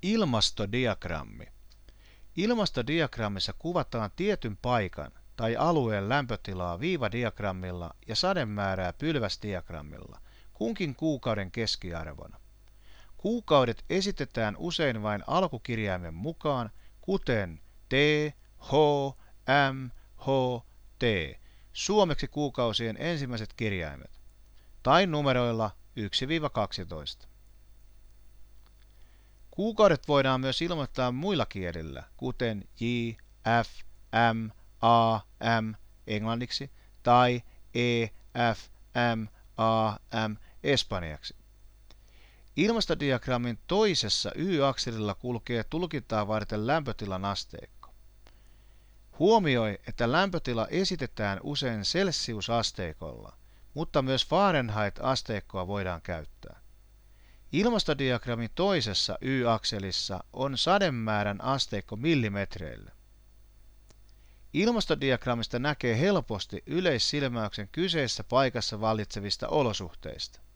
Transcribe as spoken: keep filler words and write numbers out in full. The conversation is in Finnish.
Ilmastodiagrammi. Ilmastodiagrammissa kuvataan tietyn paikan tai alueen lämpötilaa viivadiagrammilla ja sademäärää pylväsdiagrammilla, kunkin kuukauden keskiarvona. Kuukaudet esitetään usein vain alkukirjaimen mukaan, kuten T, H, M, H, T, suomeksi kuukausien ensimmäiset kirjaimet, tai numeroilla yksi kaksitoista. Kuukaudet voidaan myös ilmoittaa muilla kielillä, kuten J, F, M, A, M englanniksi tai E, F, M, A, M espanjaksi. Ilmastodiagrammin toisessa y-akselilla kulkee tulkintaa varten lämpötilan asteikko. Huomioi, että lämpötila esitetään usein Celsius-asteikolla, mutta myös Fahrenheit-asteikkoa voidaan käyttää. Ilmastodiagrammin toisessa y-akselissa on sademäärän asteikko millimetreillä. Ilmastodiagrammista näkee helposti yleissilmäyksen kyseisessä paikassa vallitsevista olosuhteista.